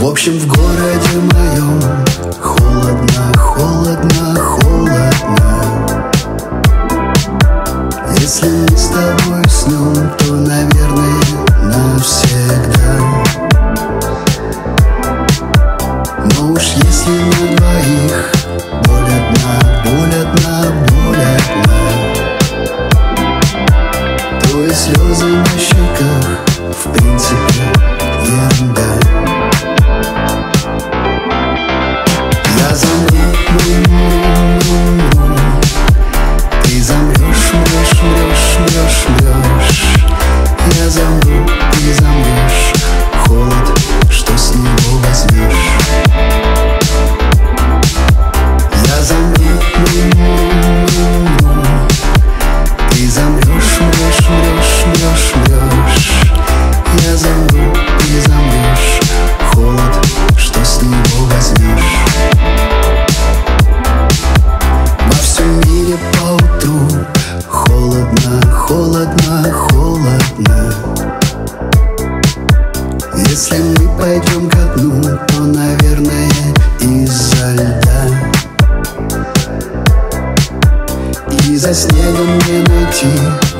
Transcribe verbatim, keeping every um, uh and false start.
В общем, в городе моем холодно, холодно, холодно. Если мы с тобой уснем, то, наверное, навсегда. Но уж если на двоих боль одна, боль одна, боль одна, то и слезы на щеках в принципе ерунда. Я замру, ну, ну, ну, ну. Ты замрешь, мрешь, мрешь, мрешь, мрешь. Я замру, ты замрешь. Холод, что с него возьмешь? Я замру, ну, ну, ну, ну. Ты замрешь, мрешь, мрешь, мрешь, мрешь. Я замру, ты замрешь. Холод, что с него возьмешь? Во всем мире поутру холодно, холодно, холодно. Если мы пойдем ко дну, то, наверное, из-за льда. И за снегом не найти